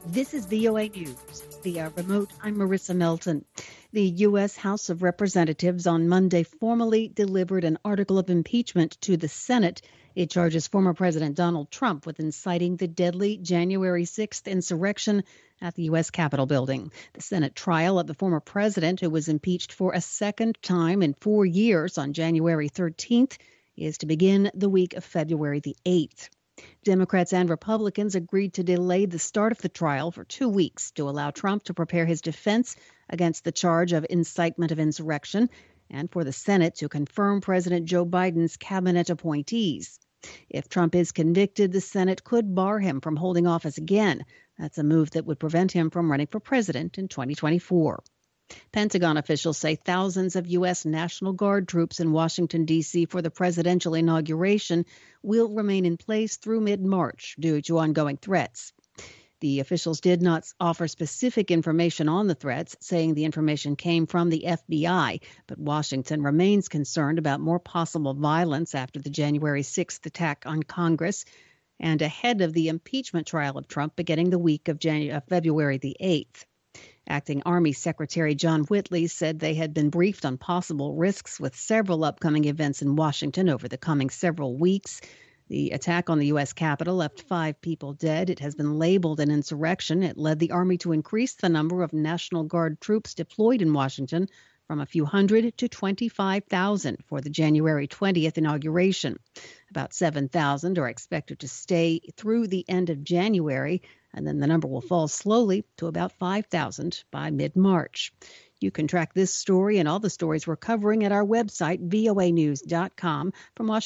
This is VOA News. Via remote, I'm Marissa Melton. The U.S. House of Representatives on Monday formally delivered an article of impeachment to the Senate. It charges former President Donald Trump with inciting the deadly January 6th insurrection at the U.S. Capitol building. The Senate trial of the former president, who was impeached for a second time in 4 years on January 13th, is to begin the week of February the 8th. Democrats and Republicans agreed to delay the start of the trial for 2 weeks to allow Trump to prepare his defense against the charge of incitement of insurrection and for the Senate to confirm President Joe Biden's cabinet appointees. If Trump is convicted, the Senate could bar him from holding office again. That's a move that would prevent him from running for president in 2024. Pentagon officials say thousands of U.S. National Guard troops in Washington, D.C. for the presidential inauguration will remain in place through mid-March due to ongoing threats. The officials did not offer specific information on the threats, saying the information came from the FBI, but Washington remains concerned about more possible violence after the January 6th attack on Congress and ahead of the impeachment trial of Trump beginning the week of February the 8th. Acting Army Secretary John Whitley said they had been briefed on possible risks with several upcoming events in Washington over the coming several weeks. The attack on the U.S. Capitol left 5 people dead. It has been labeled an insurrection. It led the Army to increase the number of National Guard troops deployed in Washington from a few hundred to 25,000 for the January 20th inauguration. About 7,000 are expected to stay through the end of January, and then the number will fall slowly to about 5,000 by mid-March. You can track this story and all the stories we're covering at our website, voanews.com. From Washington.